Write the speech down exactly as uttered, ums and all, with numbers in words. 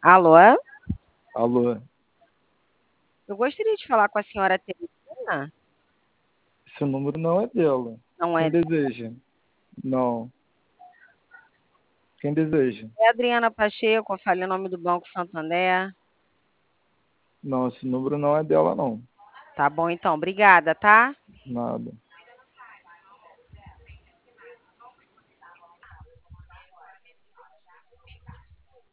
Alô? Alô, Eu gostaria de falar com a senhora Teresina. esse número não é dela. Não Quem é? deseja? Não. Quem deseja? É Adriana Pacheco, eu falei o nome do Banco Santander. Não, esse número não é dela, não. Tá bom, então. Obrigada, tá? Nada.